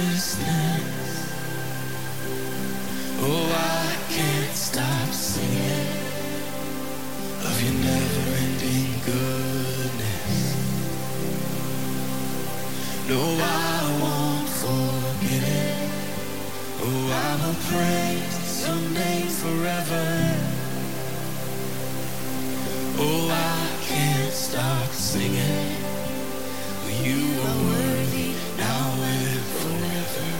righteousness. Oh, I can't stop singing of your never-ending goodness. No, I won't forget it. Oh, I will praise your name forever. Oh, I can't stop singing. You are worthy now and forever.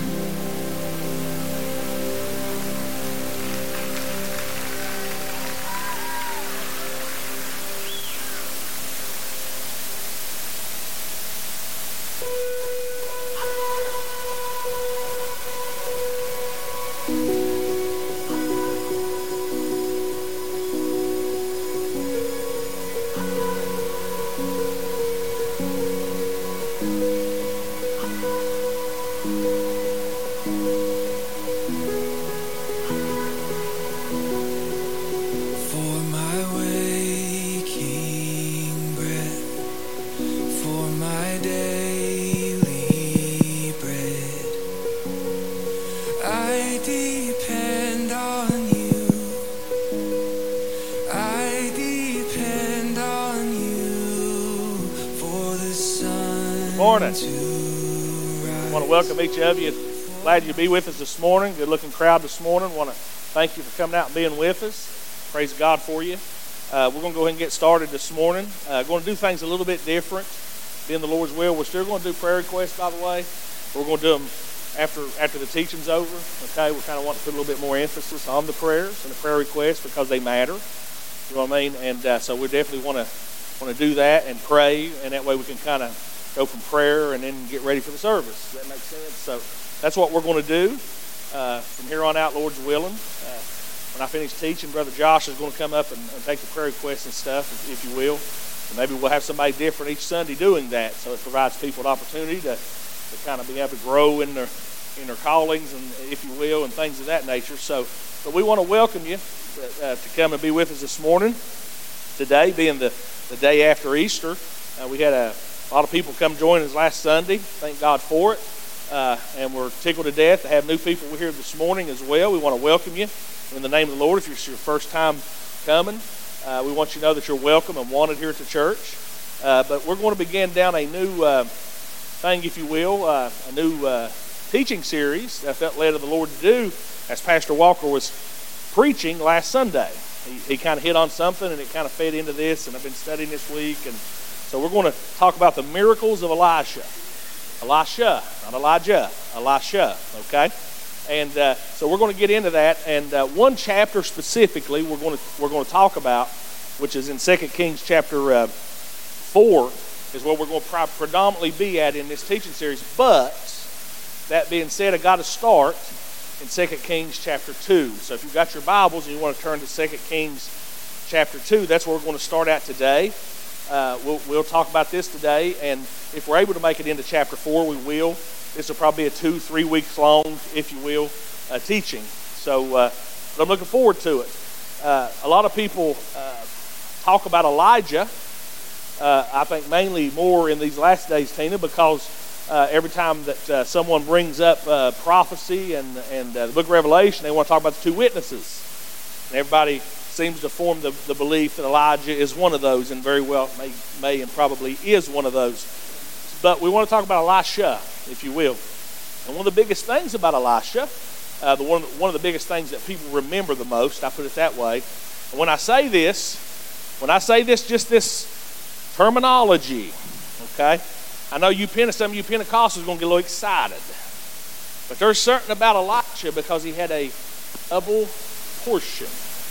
Morning. I want to welcome each of you. Glad you be with us this morning. Good looking crowd this morning. Want to thank you for coming out and being with us. Praise God for you. We're going to go ahead and get started this morning. Going to do things a little bit different. Being the Lord's will, we're still going to do prayer requests, by the way. We're going to do them after the teaching's over. Okay, we kind of want to put a little bit more emphasis on the prayers and the prayer requests because they matter. You know what I mean? And so we definitely want to do that and pray, and that way we can kind of go from prayer and then get ready for the service. Does that make sense? So that's what we're going to do from here on out, Lord's willing. When I finish teaching, Brother Josh is going to come up and take the prayer requests and stuff, if you will. And maybe we'll have somebody different each Sunday doing that, so it provides people an opportunity to kind of be able to grow in their callings, and if you will, and things of that nature. So, but we want to welcome you to come and be with us this morning. Today being the day after Easter, we had a lot of people come join us last Sunday. Thank God for it. And we're tickled to death to have new people here this morning as well. We want to welcome you in the name of the Lord. If it's your first time coming, we want you to know that you're welcome and wanted here at the church. But we're going to begin down a new thing, if you will, a new teaching series that I felt led of the Lord to do as Pastor Walker was preaching last Sunday. He kind of hit on something and it kind of fed into this, and I've been studying this week, and so we're going to talk about the miracles of Elisha. Elisha, not Elijah, Elisha, okay? And so we're going to get into that, and one chapter specifically we're going to talk about, which is in 2 Kings chapter 4, is what we're going to predominantly be at in this teaching series. But that being said, I got to start in 2 Kings chapter 2. So if you've got your Bibles and you want to turn to 2 Kings chapter 2, that's where we're going to start at today. We'll talk about this today, and if we're able to make it into chapter 4, we will. This will probably be a 2-3 weeks long, if you will, teaching. So but I'm looking forward to it. A lot of people talk about Elijah, I think mainly more in these last days, Tina, because every time that someone brings up prophecy and the book of Revelation, they want to talk about the two witnesses. And everybody seems to form the belief that Elijah is one of those, and very well may and probably is one of those. But we want to talk about Elisha, if you will. And one of the biggest things about Elisha, one of the biggest things that people remember the most, I put it that way. And when I say this, just this terminology, okay? I know some of you Pentecostals are going to get a little excited. But there's something about Elisha because he had a double portion.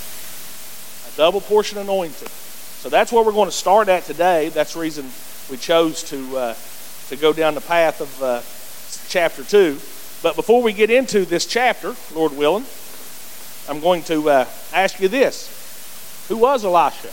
Double portion anointing. So that's where we're going to start at today. That's the reason we chose to go down the path of chapter 2. But before we get into this chapter, Lord willing, I'm going to ask you this. Who was Elisha?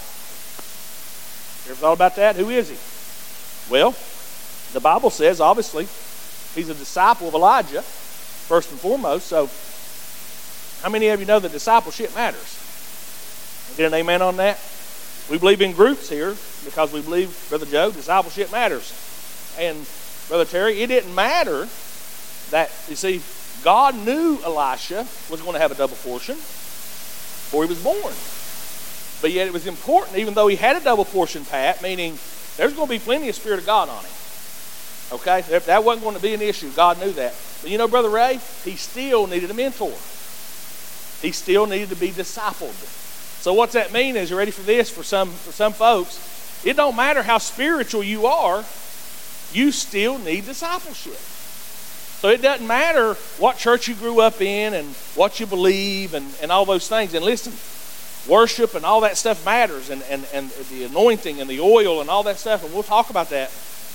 You ever thought about that? Who is he? Well, the Bible says, obviously, he's a disciple of Elijah, first and foremost. So how many of you know that discipleship matters? Get an amen on that? We believe in groups here because we believe, Brother Joe, discipleship matters. And Brother Terry, it didn't matter that, you see, God knew Elisha was going to have a double portion before he was born. But yet it was important, even though he had a double portion, Pat, meaning there's going to be plenty of Spirit of God on him. Okay? That wasn't going to be an issue. God knew that. But you know, Brother Ray, he still needed a mentor. He still needed to be discipled. So what's that mean? Is you ready for this? For some folks, it don't matter how spiritual you are, you still need discipleship. So it doesn't matter what church you grew up in and what you believe and all those things. And listen, worship and all that stuff matters, and the anointing and the oil and all that stuff, and we'll talk about that.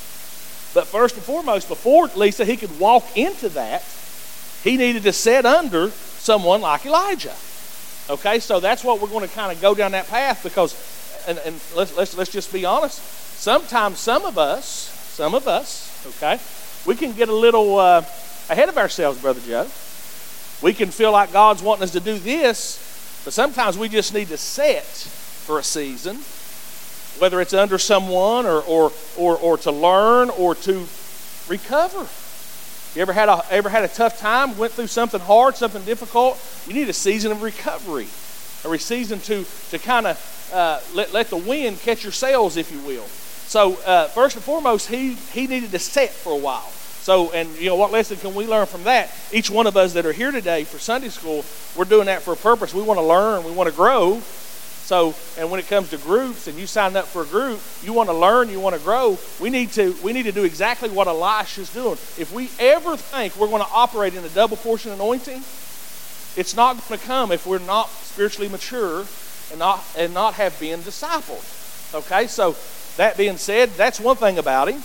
But first and foremost, before Lisa, he could walk into that, he needed to sit under someone like Elijah. Okay, so that's what we're going to kind of go down that path, because, and let's just be honest. Sometimes some of us, okay, we can get a little ahead of ourselves, Brother Joe. We can feel like God's wanting us to do this, but sometimes we just need to sit for a season, whether it's under someone or to learn or to recover. You ever had a tough time, went through something hard, something difficult? You need a season of recovery, a season to kind of let the wind catch your sails, if you will. So first and foremost, he needed to sit for a while. So, and you know, what lesson can we learn from that? Each one of us that are here today for Sunday school, we're doing that for a purpose. We want to learn, we want to grow. So, and when it comes to groups, and you sign up for a group, you want to learn, you want to grow, we need to do exactly what Elisha's doing. If we ever think we're going to operate in a double portion anointing, it's not going to come if we're not spiritually mature and not have been discipled. Okay, so that being said, that's one thing about him.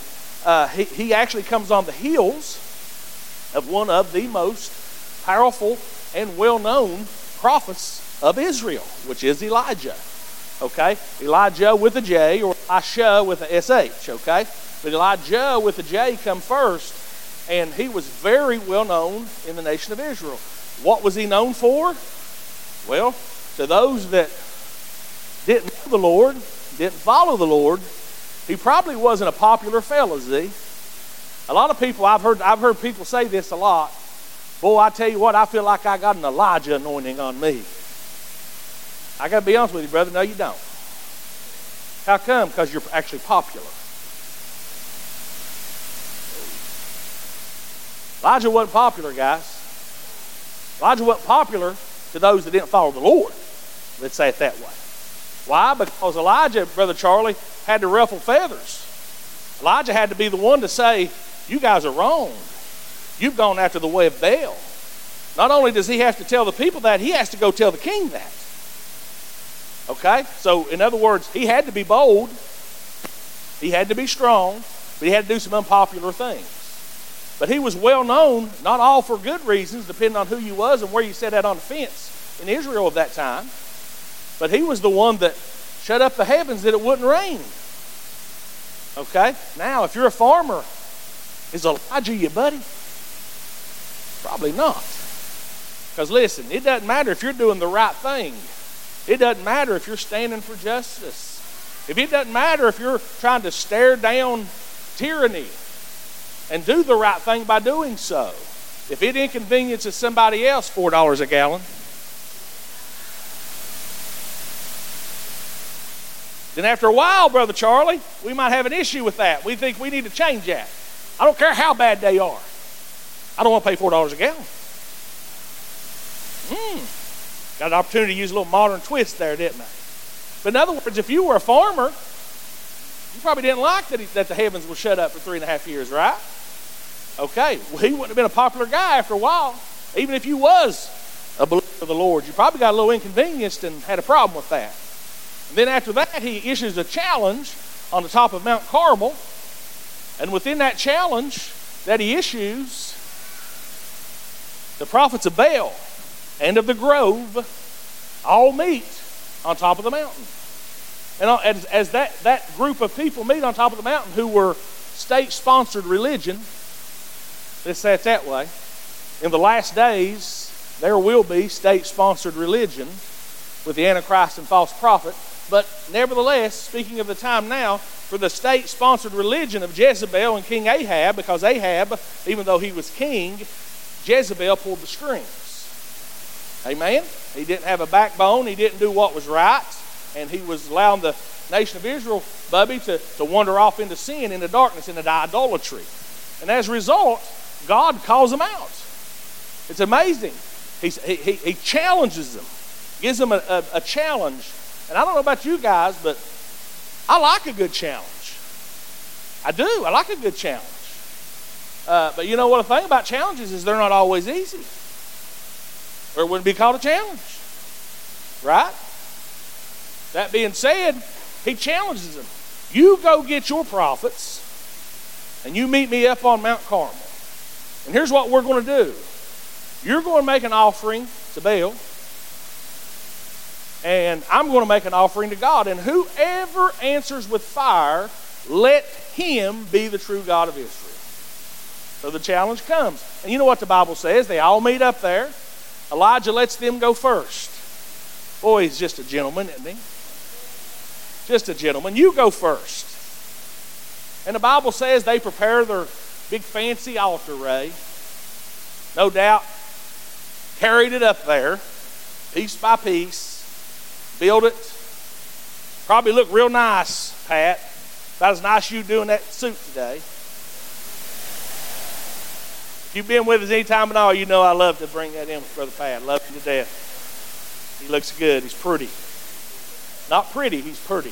He actually comes on the heels of one of the most powerful and well-known prophets of Israel, which is Elijah. Okay, Elijah with a J, or Elisha with a SH. Okay, but Elijah with a J come first, and he was very well known in the nation of Israel. What was he known for? Well, to those that didn't know the Lord, didn't follow the Lord, he probably wasn't a popular fella, Z. A lot of people, I've heard people say this a lot. Boy, I tell you what, I feel like I got an Elijah anointing on me. I got to be honest with you, brother. No, you don't. How come? Because you're actually popular. Elijah wasn't popular, guys. Elijah wasn't popular to those that didn't follow the Lord. Let's say it that way. Why? Because Elijah, Brother Charlie, had to ruffle feathers. Elijah had to be the one to say, you guys are wrong. You've gone after the way of Baal. Not only does he have to tell the people that, he has to go tell the king that. Okay? So, in other words, he had to be bold. He had to be strong. But he had to do some unpopular things. But he was well known, not all for good reasons, depending on who you was and where you sat out on the fence in Israel of that time. But he was the one that shut up the heavens that it wouldn't rain. Okay? Now, if you're a farmer, is Elijah your buddy? Probably not. Because listen, it doesn't matter if you're doing the right thing. It doesn't matter if you're standing for justice. It doesn't matter if you're trying to stare down tyranny and do the right thing by doing so. If it inconveniences somebody else $4 a gallon, then after a while, Brother Charlie, we might have an issue with that. We think we need to change that. I don't care how bad they are. I don't want to pay $4 a gallon. Got an opportunity to use a little modern twist there, didn't I? But in other words, if you were a farmer, you probably didn't like that the heavens were shut up for 3.5 years, right? Okay, well, he wouldn't have been a popular guy after a while. Even if you was a believer of the Lord, you probably got a little inconvenienced and had a problem with that. And then after that, he issues a challenge on the top of Mount Carmel. And within that challenge that he issues, the prophets of Baal and of the grove all meet on top of the mountain. And as that group of people meet on top of the mountain who were state-sponsored religion, let's say it that way, in the last days, there will be state-sponsored religion with the Antichrist and false prophet But nevertheless, speaking of the time now, for the state-sponsored religion of Jezebel and King Ahab, because Ahab, even though he was king, Jezebel pulled the strings. Amen? He didn't have a backbone. He didn't do what was right. And he was allowing the nation of Israel, Bubby, to wander off into sin, into darkness, into idolatry. And as a result, God calls them out. It's amazing. He challenges them, gives them a challenge. And I don't know about you guys, but I like a good challenge. I do. I like a good challenge. But you know what the thing about challenges is they're not always easy. Or it wouldn't be called a challenge. Right? That being said, he challenges them. You go get your prophets and you meet me up on Mount Carmel. And here's what we're going to do. You're going to make an offering to Baal. And I'm going to make an offering to God. And whoever answers with fire, let him be the true God of Israel. So the challenge comes. And you know what the Bible says? They all meet up there. Elijah lets them go first. Boy, he's just a gentleman, isn't he? Just a gentleman. You go first. And the Bible says they prepare their big fancy altar, Ray. No doubt carried it up there, piece by piece. Build it. Probably look real nice, Pat. About as nice as you doing that suit today. If you've been with us any time at all, you know I love to bring that in with Brother Pat. I love him to death. He looks good. He's pretty. Not pretty, he's pretty.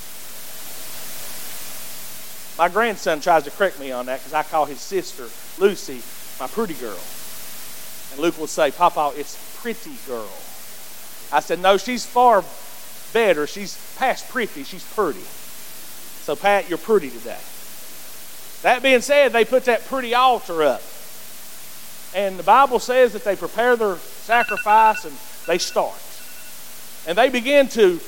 My grandson tries to correct me on that because I call his sister, Lucy, my pretty girl. And Luke will say, Papa, it's pretty girl. I said, no, she's far better. She's past pretty. She's pretty. So, Pat, you're pretty today. That being said, they put that pretty altar up. And the Bible says that they prepare their sacrifice and they start. And they begin to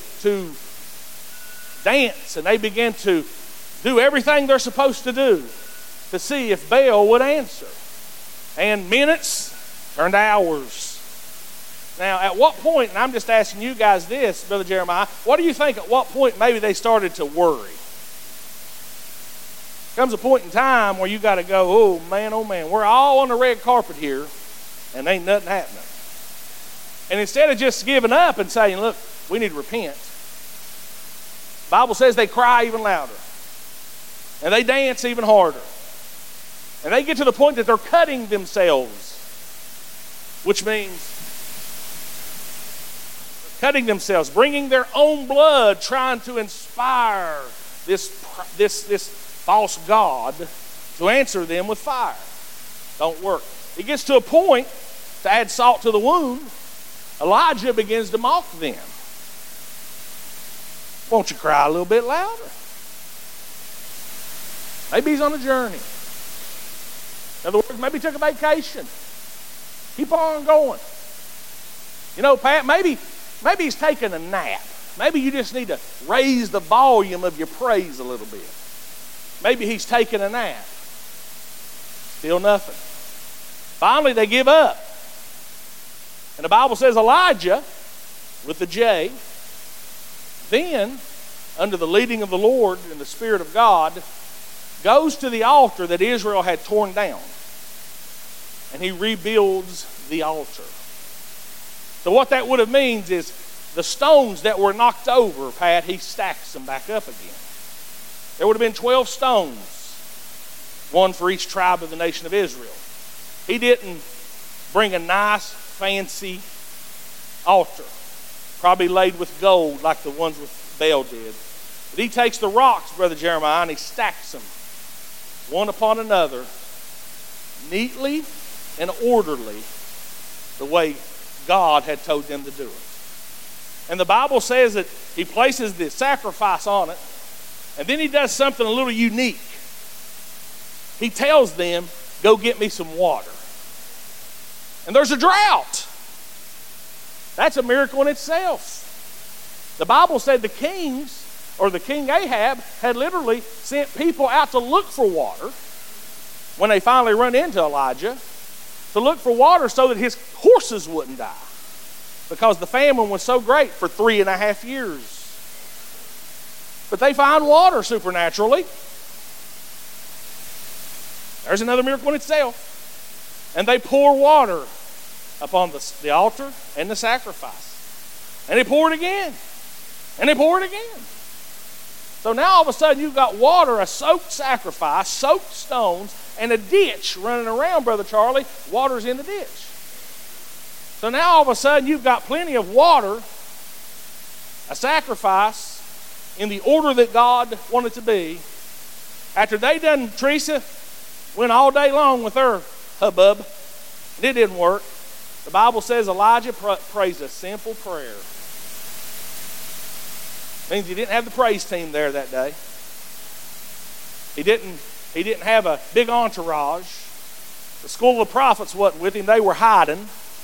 dance and they begin to do everything they're supposed to do to see if Baal would answer. And minutes turned to hours. Now, at what point, and I'm just asking you guys this, Brother Jeremiah, what do you think at what point maybe they started to worry? Comes a point in time where you got to go, oh man, we're all on the red carpet here and ain't nothing happening. And instead of just giving up and saying, look, we need to repent, the Bible says they cry even louder and they dance even harder. And they get to the point that they're cutting themselves, which means cutting themselves, bringing their own blood, trying to inspire this false god to answer them with fire. Don't work. It gets to a point, to add salt to the wound, Elijah begins to mock them. Won't you cry a little bit louder? Maybe he's on a journey. In other words, maybe he took a vacation. Keep on going. You know, Pat, maybe he's taking a nap. Maybe you just need to raise the volume of your praise a little bit. Maybe he's taking a nap. Still nothing. Finally, they give up. And the Bible says Elijah, with the J, then, under the leading of the Lord and the Spirit of God, goes to the altar that Israel had torn down. And he rebuilds the altar. So what that would have means is the stones that were knocked over, Pat, he stacks them back up again. There would have been 12 stones, one for each tribe of the nation of Israel. He didn't bring a nice, fancy altar, probably laid with gold like the ones with Baal did. But he takes the rocks, Brother Jeremiah, and he stacks them one upon another, neatly and orderly, the way God had told them to do it. And the Bible says that he places the sacrifice on it, and then he does something a little unique. He tells them, go get me some water. And there's a drought. That's a miracle in itself. The Bible said the kings, or the king Ahab, had literally sent people out to look for water when they finally run into Elijah, to look for water so that his horses wouldn't die, because the famine was so great for 3.5 years. But they find water supernaturally. There's another miracle in itself. And they pour water upon the altar and the sacrifice. And they pour it again. And they pour it again. So now all of a sudden you've got water, a soaked sacrifice, soaked stones, and a ditch running around, Brother Charlie. Water's in the ditch. So now all of a sudden you've got plenty of water, a sacrifice in the order that God wanted to be. After they done, Teresa went all day long with her hubbub, and it didn't work. The Bible says Elijah prays a simple prayer. Means he didn't have the praise team there that day. He didn't have a big entourage. The school of prophets wasn't with him. They were hiding.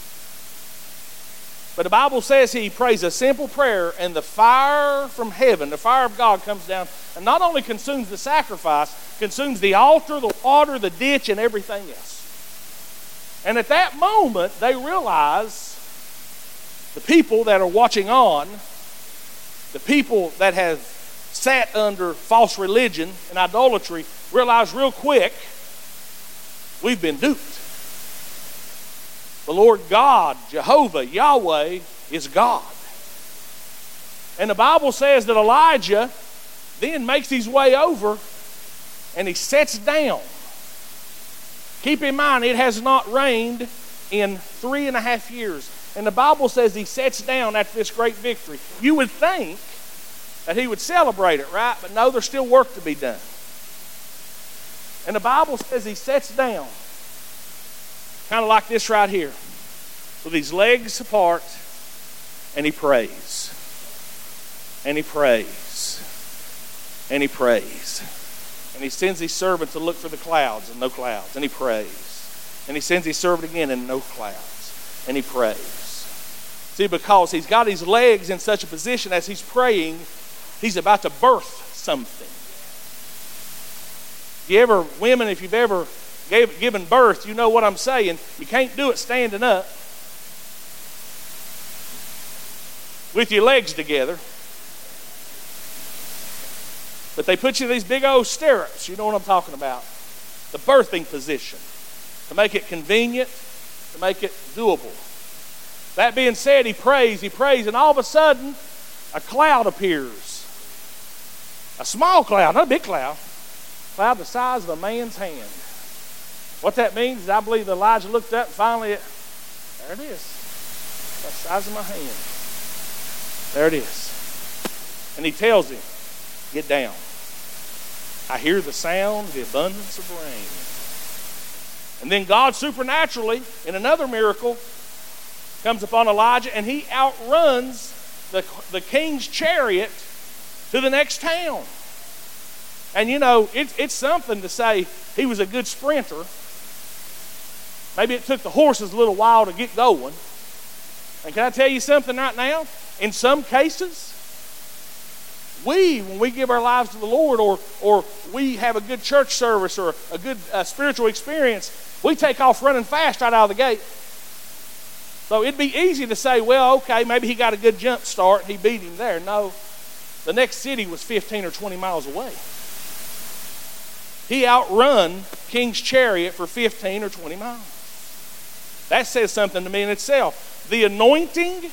But the Bible says he prays a simple prayer, and the fire from heaven, the fire of God, comes down and not only consumes the sacrifice, consumes the altar, the water, the ditch, and everything else. And at that moment, they realize, the people that are watching on, the people that have sat under false religion and idolatry, realize real quick, we've been duped. The Lord God, Jehovah, Yahweh, is God. And the Bible says that Elijah then makes his way over and he sits down. Keep in mind, it has not rained in 3.5 years. And the Bible says he sits down after this great victory. You would think that he would celebrate it, right? But no, there's still work to be done. And the Bible says he sits down, kind of like this right here, with his legs apart, and he prays. And he prays. And he prays. And he sends his servant to look for the clouds, and no clouds. And he prays. And he sends his servant again, and no clouds. And he prays. See, because he's got his legs in such a position as he's praying, he's about to birth something. Women, if you've ever given birth, you know what I'm saying. You can't do it standing up with your legs together. But they put you in these big old stirrups. You know what I'm talking about. The birthing position. To make it convenient, to make it doable. That being said, he prays, and all of a sudden, a cloud appears. A small cloud, not a big cloud. A cloud the size of a man's hand. What that means is I believe Elijah looked up and finally, there it is. The size of my hand. There it is. And he tells him, get down. I hear the sound, the abundance of rain. And then God supernaturally, in another miracle, comes upon Elijah, and he outruns the king's chariot to the next town. And you know, it's something to say he was a good sprinter. Maybe it took the horses a little while to get going. And can I tell you something right now? In some cases, when we give our lives to the Lord, or we have a good church service or a good spiritual experience, we take off running fast right out of the gate. So it'd be easy to say, well, okay, maybe he got a good jump start and he beat him there. No, the next city was 15 or 20 miles away. He outrun King's chariot for 15 or 20 miles. That says something to me in itself. The anointing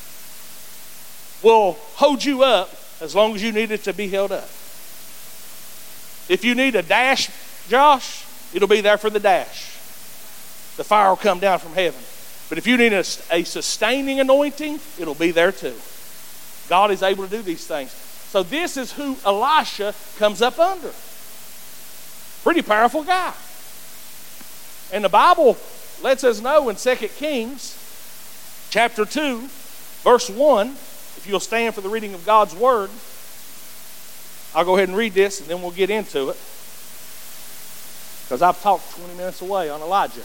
will hold you up as long as you need it to be held up. If you need a dash, Josh, it'll be there for the dash. The fire will come down from heaven. But if you need a sustaining anointing, it'll be there too. God is able to do these things. So this is who Elisha comes up under. Pretty powerful guy. And the Bible lets us know in 2 Kings chapter 2, verse 1, if you'll stand for the reading of God's word, I'll go ahead and read this and then we'll get into it. Because I've talked 20 minutes away on Elijah.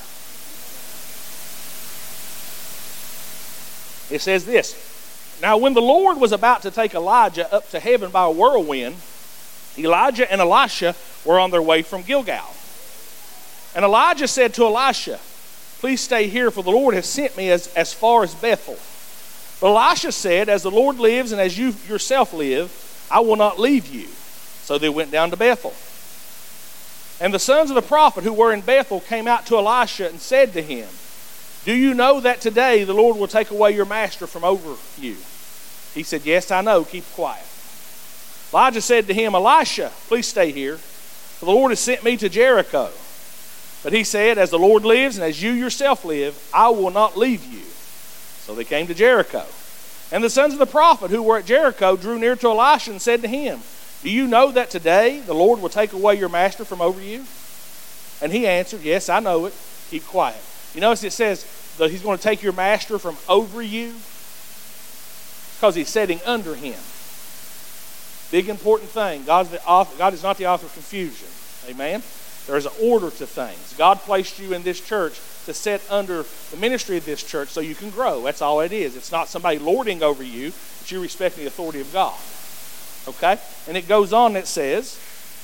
It says this, now when the Lord was about to take Elijah up to heaven by a whirlwind, Elijah and Elisha were on their way from Gilgal. And Elijah said to Elisha, please stay here, for the Lord has sent me as far as Bethel. But Elisha said, as the Lord lives and as you yourself live, I will not leave you. So they went down to Bethel. And the sons of the prophet who were in Bethel came out to Elisha and said to him, do you know that today the Lord will take away your master from over you? He said, yes, I know. Keep quiet. Elijah said to him, Elisha, please stay here, for the Lord has sent me to Jericho. But he said, as the Lord lives and as you yourself live, I will not leave you. So they came to Jericho. And the sons of the prophet who were at Jericho drew near to Elisha and said to him, do you know that today the Lord will take away your master from over you? And he answered, yes, I know it. Keep quiet. You notice it says that he's going to take your master from over you because he's sitting under him. Big important thing. God is not the author of confusion. Amen? There is an order to things. God placed you in this church to sit under the ministry of this church so you can grow. That's all it is. It's not somebody lording over you, but you respect the authority of God. Okay? And it goes on, it says,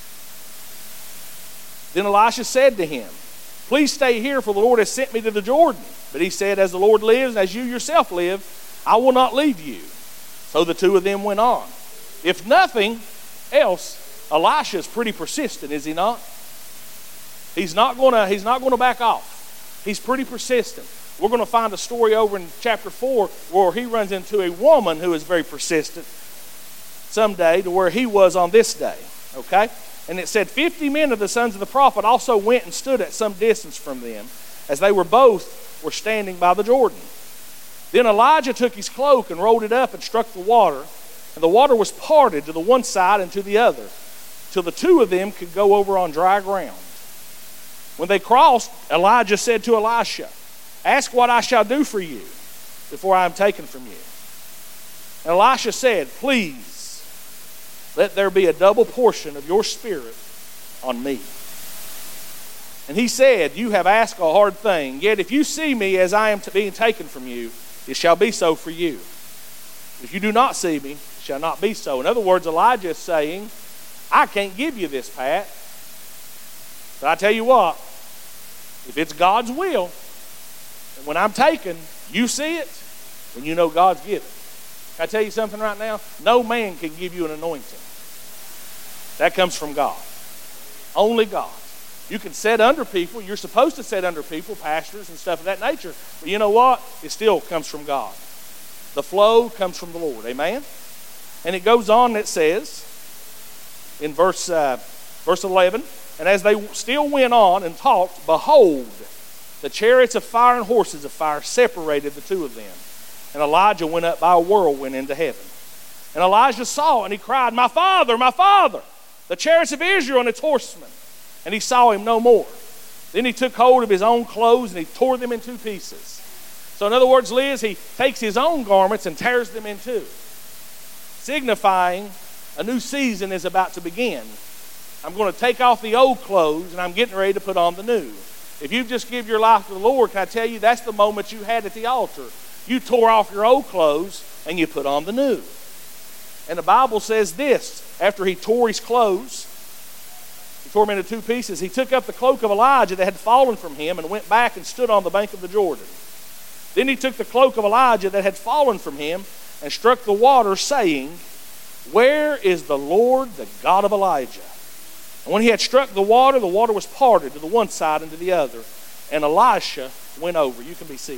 then Elisha said to him, please stay here, for the Lord has sent me to the Jordan. But he said, as the Lord lives, and as you yourself live, I will not leave you. So the two of them went on. If nothing else, Elisha is pretty persistent, is he not? He's not going to back off. He's pretty persistent. We're going to find a story over in chapter 4 where he runs into a woman who is very persistent someday to where he was on this day. Okay? And it said 50 men of the sons of the prophet also went and stood at some distance from them, as they were standing by the Jordan. Then Elijah took his cloak and rolled it up and struck the water, and the water was parted to the one side and to the other, till the two of them could go over on dry ground. When they crossed, Elijah said to Elisha, ask what I shall do for you before I am taken from you. And Elisha said, please, let there be a double portion of your spirit on me. And he said, you have asked a hard thing, yet if you see me as I am being taken from you, it shall be so for you. If you do not see me, it shall not be so. In other words, Elijah is saying, I can't give you this, Pat. But I tell you what, if it's God's will, and when I'm taken, you see it, then you know God's given. Can I tell you something right now? No man can give you an anointing. That comes from God. Only God. You can sit under people. You're supposed to sit under people, pastors and stuff of that nature. But you know what? It still comes from God. The flow comes from the Lord. Amen? And it goes on and it says in verse 11, and as they still went on and talked, behold, the chariots of fire and horses of fire separated the two of them. And Elijah went up by a whirlwind into heaven. And Elijah saw and he cried, my father, the chariots of Israel and its horsemen. And he saw him no more. Then he took hold of his own clothes and he tore them in two pieces. So in other words, Liz, he takes his own garments and tears them in two, signifying a new season is about to begin. I'm going to take off the old clothes and I'm getting ready to put on the new. If you just give your life to the Lord, can I tell you, that's the moment you had at the altar. You tore off your old clothes and you put on the new. And the Bible says this, after he tore his clothes, he tore them into two pieces, he took up the cloak of Elijah that had fallen from him and went back and stood on the bank of the Jordan. Then he took the cloak of Elijah that had fallen from him and struck the water, saying, where is the Lord, the God of Elijah? And when he had struck the water was parted to the one side and to the other. And Elisha went over. You can be seated.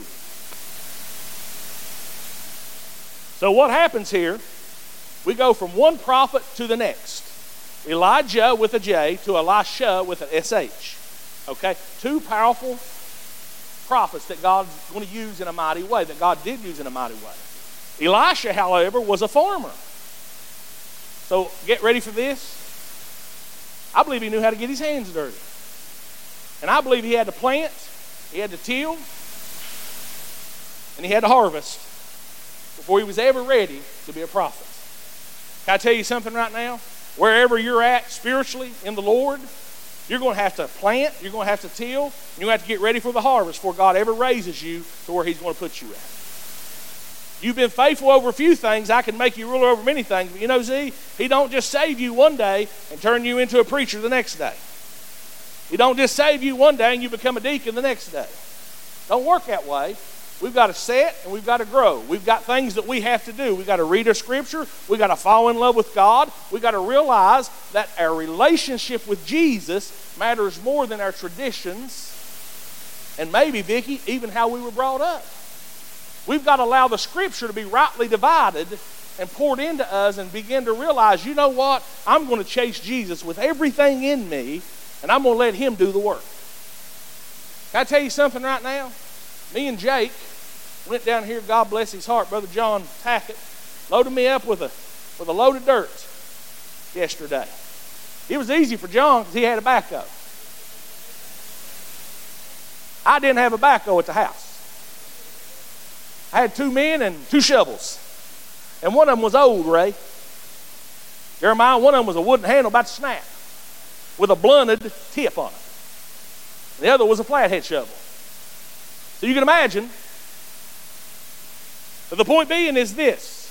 So what happens here, we go from one prophet to the next. Elijah with a J to Elisha with an SH. Okay? Two powerful prophets that God's going to use in a mighty way, that God did use in a mighty way. Elisha, however, was a farmer. So get ready for this. I believe he knew how to get his hands dirty. And I believe he had to plant, he had to till, and he had to harvest before he was ever ready to be a prophet. Can I tell you something right now? Wherever you're at spiritually in the Lord, you're going to have to plant, you're going to have to till, and you're going to have to get ready for the harvest before God ever raises you to where he's going to put you at. You've been faithful over a few things, I can make you ruler over many things. But you know, Z, he don't just save you one day and turn you into a preacher the next day. He don't just save you one day and you become a deacon the next day. Don't work that way. We've got to set and we've got to grow. We've got things that we have to do. We've got to read our scripture. We've got to fall in love with God. We've got to realize that our relationship with Jesus matters more than our traditions and maybe, Vicki, even how we were brought up. We've got to allow the scripture to be rightly divided and poured into us and begin to realize, you know what? I'm going to chase Jesus with everything in me and I'm going to let him do the work. Can I tell you something right now? Me and Jake went down here, God bless his heart, Brother John Tackett, loaded me up with a load of dirt yesterday. It was easy for John because he had a backhoe. I didn't have a backhoe at the house. I had 2 men and 2 shovels. And one of them was old, Ray. Jeremiah, one of them was a wooden handle about to snap with a blunted tip on it. The other was a flathead shovel. So you can imagine. But the point being is this.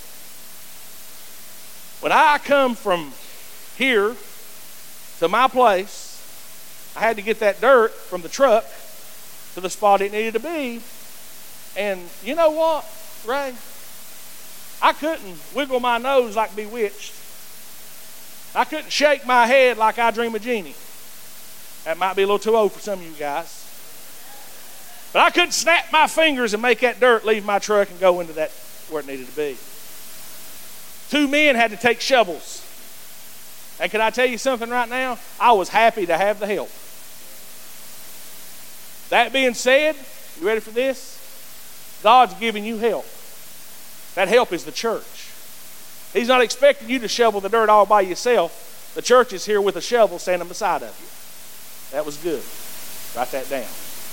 When I come from here to my place, I had to get that dirt from the truck to the spot it needed to be. And you know what, Ray? I couldn't wiggle my nose like Bewitched. I couldn't shake my head like I Dream of Jeannie. That might be a little too old for some of you guys. But I couldn't snap my fingers and make that dirt leave my truck and go into that where it needed to be. 2 men had to take shovels. And can I tell you something right now? I was happy to have the help. That being said, you ready for this? God's giving you help. That help is the church. He's not expecting you to shovel the dirt all by yourself. The church is here with a shovel standing beside of you. That was good. Write that down.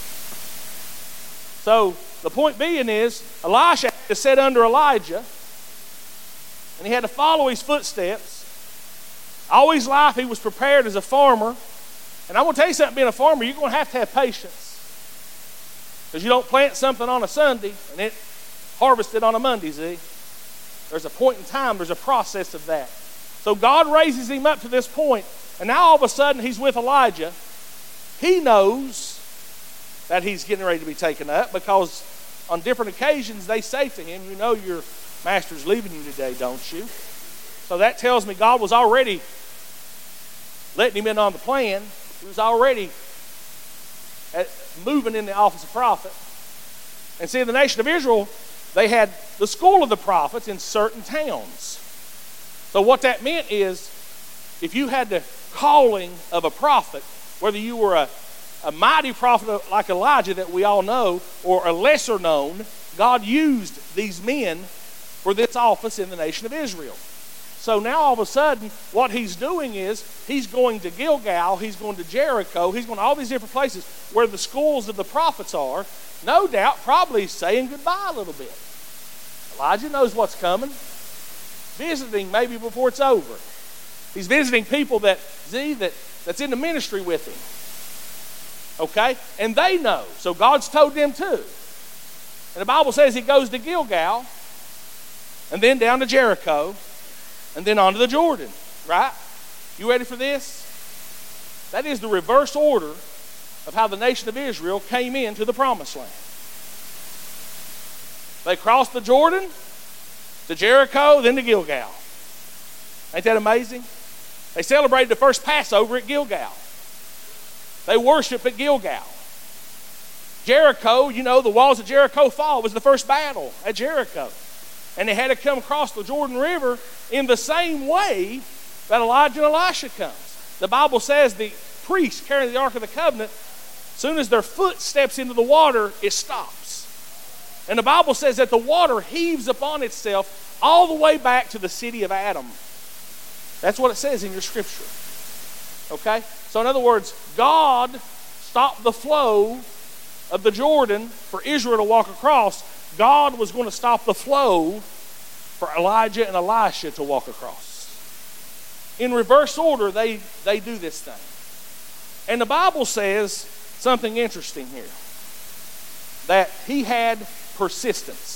So the point being is, Elisha had to sit under Elijah, and he had to follow his footsteps. All his life he was prepared as a farmer. And I'm going to tell you something, being a farmer, you're going to have patience. Because you don't plant something on a Sunday and it harvested on a Monday, see? There's a point in time, there's a process of that. So God raises him up to this point, and now all of a sudden he's with Elijah. He knows that he's getting ready to be taken up because on different occasions they say to him, you know your master's leaving you today, don't you? So that tells me God was already letting him in on the plan. He was already moving in the office of prophet. And see, the nation of Israel, they had the school of the prophets in certain towns. So what that meant is, if you had the calling of a prophet, whether you were a mighty prophet like Elijah that we all know, or a lesser known, God used these men for this office in the nation of Israel. So now all of a sudden, what he's doing is, he's going to Gilgal, he's going to Jericho, he's going to all these different places where the schools of the prophets are, no doubt probably saying goodbye a little bit. Elijah knows what's coming. Visiting maybe before it's over. He's visiting people that's in the ministry with him. Okay? And they know. So God's told them too. And the Bible says he goes to Gilgal, and then down to Jericho, and then on to the Jordan. Right? You ready for this? That is the reverse order of how the nation of Israel came into the promised land. They crossed the Jordan to Jericho, then to Gilgal. Ain't that amazing? They celebrated the first Passover at Gilgal. They worshiped at Gilgal. Jericho, you know, the walls of Jericho fall. It was the first battle at Jericho. And they had to come across the Jordan River in the same way that Elijah and Elisha comes. The Bible says the priests carrying the Ark of the Covenant, as soon as their foot steps into the water, it stops. And the Bible says that the water heaves upon itself all the way back to the city of Adam. That's what it says in your scripture. Okay? So in other words, God stopped the flow of the Jordan for Israel to walk across. God was going to stop the flow for Elijah and Elisha to walk across. In reverse order, they do this thing. And the Bible says something interesting here. That he had persistence.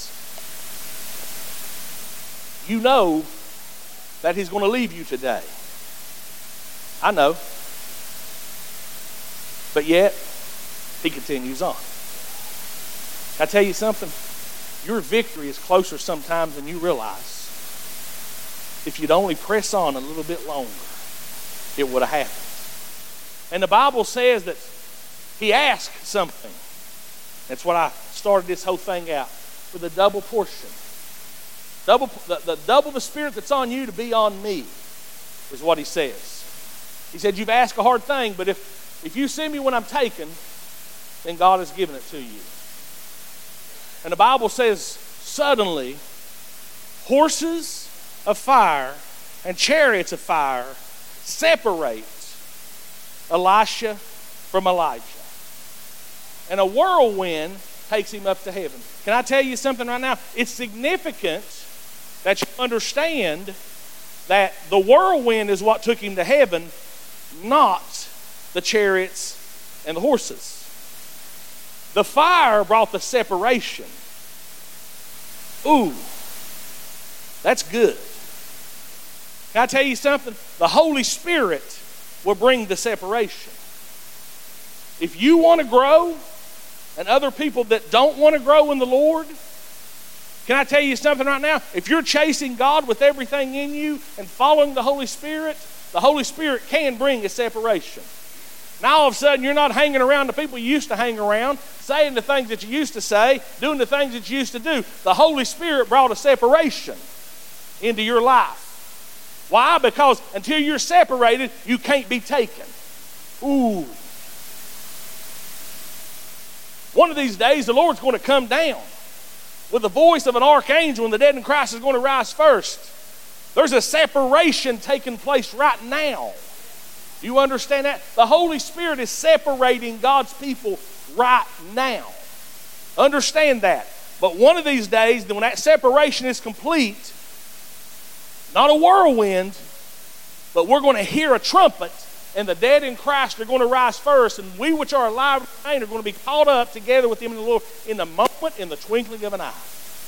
You know that he's going to leave you today. I know. But yet, he continues on. I tell you something? Your victory is closer sometimes than you realize. If you'd only press on a little bit longer, it would have happened. And the Bible says that he asked something. That's what I started this whole thing out with a double portion. Double the spirit that's on you to be on me is what he says. He said, you've asked a hard thing, but if you see me when I'm taken, then God has given it to you. And the Bible says, suddenly, horses of fire and chariots of fire separate Elisha from Elijah. And a whirlwind takes him up to heaven. Can I tell you something right now? It's significant that you understand that the whirlwind is what took him to heaven, not the chariots and the horses. The fire brought the separation. Ooh, that's good. Can I tell you something? The Holy Spirit will bring the separation. If you want to grow, and other people that don't want to grow in the Lord, can I tell you something right now? If you're chasing God with everything in you and following the Holy Spirit can bring a separation. Now all of a sudden you're not hanging around the people you used to hang around, saying the things that you used to say, doing the things that you used to do. The Holy Spirit brought a separation into your life. Why? Because until you're separated, you can't be taken. Ooh. One of these days, the Lord's going to come down with the voice of an archangel, and the dead in Christ is going to rise first. There's a separation taking place right now. Do you understand that? The Holy Spirit is separating God's people right now. Understand that. But one of these days, when that separation is complete, not a whirlwind, but we're going to hear a trumpet, and the dead in Christ are going to rise first, and we which are alive and remain are going to be caught up together with him in the Lord in the moment, in the twinkling of an eye.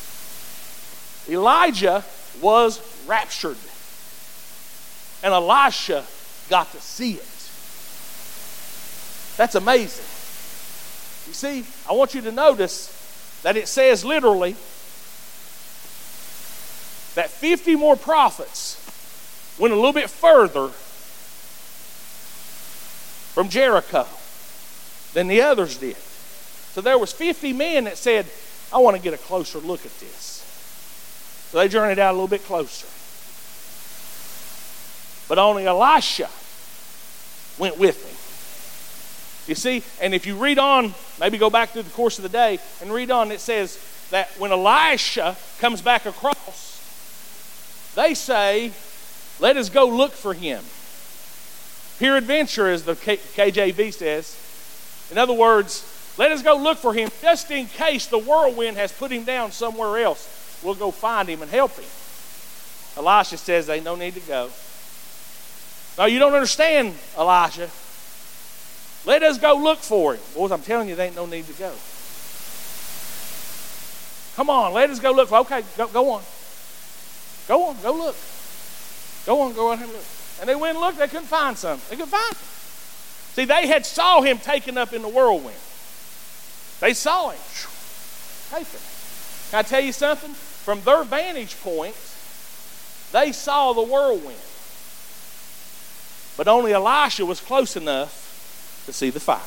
Elijah was raptured, and Elisha got to see it. That's amazing. You see, I want you to notice that it says literally that 50 more prophets went a little bit further from Jericho than the others did. So there was 50 men that said, I want to get a closer look at this. So they journeyed out a little bit closer. But only Elisha went with him. You see, and if you read on, maybe go back through the course of the day and read on, it says that when Elisha comes back across, they say, let us go look for him. Peradventure, as the KJV says. In other words, let us go look for him just in case the whirlwind has put him down somewhere else. We'll go find him and help him. Elisha says, there ain't no need to go. No, you don't understand, Elijah. Let us go look for him. Boys, I'm telling you, there ain't no need to go. Come on, let us go look for him. Okay, go on. Go on, go look. Go on and look. And they went and looked, they couldn't find something. They couldn't find him. See, they had saw him taken up in the whirlwind. They saw him taken. Can I tell you something? From their vantage point, they saw the whirlwind. But only Elisha was close enough to see the fire.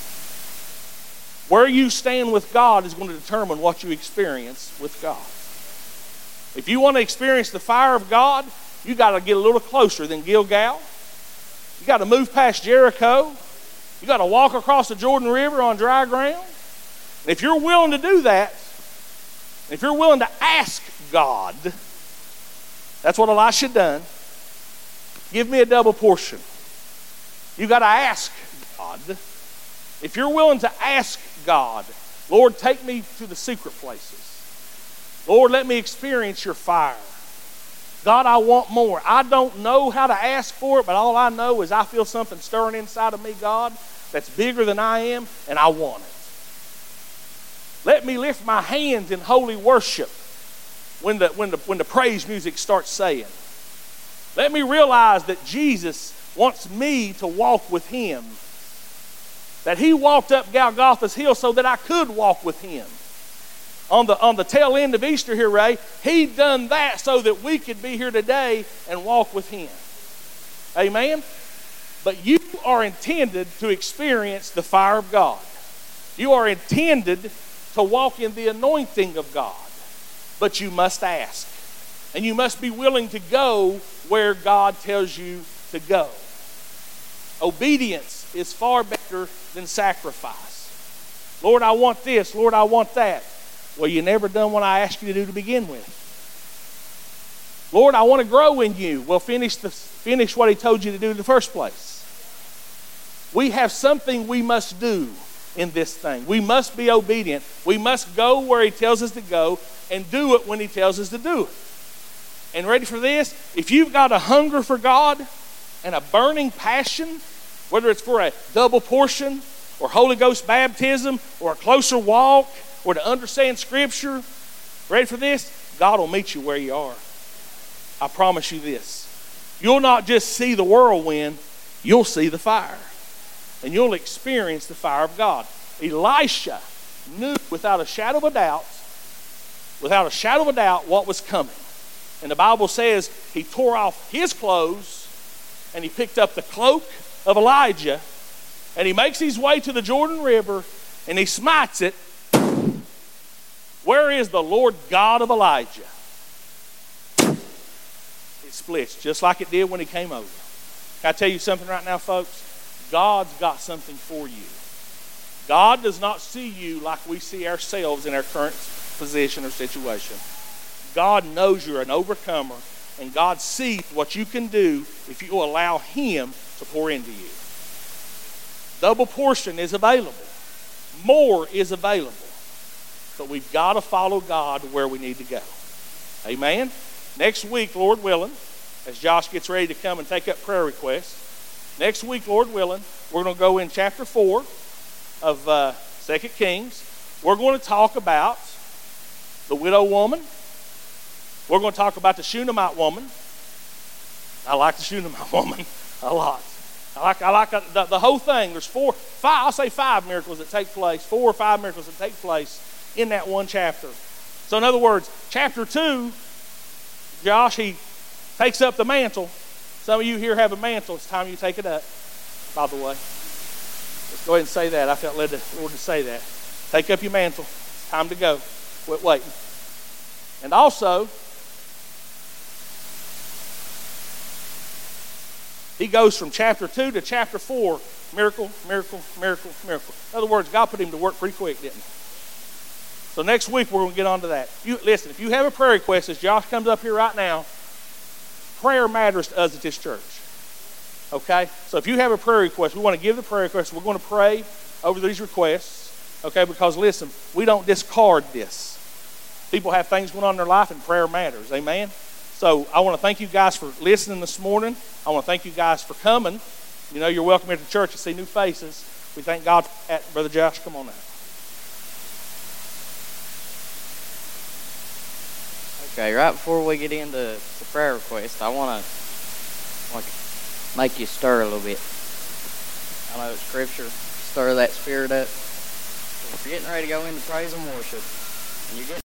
Where you stand with God is going to determine what you experience with God. If you want to experience the fire of God, you got to get a little closer than Gilgal. You got to move past Jericho. You got to walk across the Jordan River on dry ground. And if you're willing to do that, if you're willing to ask God, that's what Elisha done. Give me a double portion. You got to ask God. If you're willing to ask God, Lord, take me to the secret places. Lord, let me experience your fire. God, I want more. I don't know how to ask for it, but all I know is I feel something stirring inside of me, God, that's bigger than I am, and I want it. Let me lift my hands in holy worship when the praise music starts saying. Let me realize that Jesus wants me to walk with him. That he walked up Golgotha's hill so that I could walk with him. on the tail end of Easter here, Ray, he done that so that we could be here today and walk with him. Amen? But you are intended to experience the fire of God. You are intended to walk in the anointing of God. But you must ask. And you must be willing to go where God tells you to go. Obedience is far better than sacrifice. Lord, I want this. Lord, I want that. Well, you never done what I asked you to do to begin with. Lord, I want to grow in you. Well, finish what he told you to do in the first place. We have something we must do in this thing. We must be obedient. We must go where he tells us to go and do it when he tells us to do it. And ready for this? If you've got a hunger for God and a burning passion, whether it's for a double portion or Holy Ghost baptism or a closer walk or to understand Scripture, ready for this? God will meet you where you are. I promise you this. You'll not just see the whirlwind, you'll see the fire. And you'll experience the fire of God. Elisha knew without a shadow of a doubt what was coming. And the Bible says he tore off his clothes and he picked up the cloak of Elijah and he makes his way to the Jordan River and he smites it. Where is the Lord God of Elijah? It splits just like it did when he came over. Can I tell you something right now, folks? God's got something for you. God does not see you like we see ourselves in our current position or situation. God knows you're an overcomer, and God sees what you can do if you allow him to pour into you. Double portion is available. More is available. But we've got to follow God where we need to go. Amen? Next week, Lord willing, as Josh gets ready to come and take up prayer requests, next week, Lord willing, we're going to go in chapter 4 of 2 Kings. We're going to talk about the widow woman. We're going to talk about the Shunammite woman. I like the Shunammite woman a lot. I like the whole thing. There's 5 miracles that take place, 4 or 5 miracles that take place in that one chapter. So in other words, chapter 2, Josh, he takes up the mantle. Some of you here have a mantle. It's time you take it up, by the way. Let's go ahead and say that. I felt led the Lord to say that. Take up your mantle. It's time to go. Quit waiting. And also, he goes from chapter 2 to chapter 4. Miracle, miracle, miracle, miracle. In other words, God put him to work pretty quick, didn't he? So next week, we're going to get on to that. Listen, if you have a prayer request, as Josh comes up here right now, prayer matters to us at this church. Okay? So if you have a prayer request, we want to give the prayer request. We're going to pray over these requests. Okay? Because listen, we don't discard this. People have things going on in their life and prayer matters. Amen? So I want to thank you guys for listening this morning. I want to thank you guys for coming. You know, you're welcome here to church to see new faces. We thank God for that. Brother Josh, come on now. Okay, right before we get into the prayer request, I want to make you stir a little bit. I know it's Scripture, stir that spirit up. If you're getting ready to go into praise and worship, and you're getting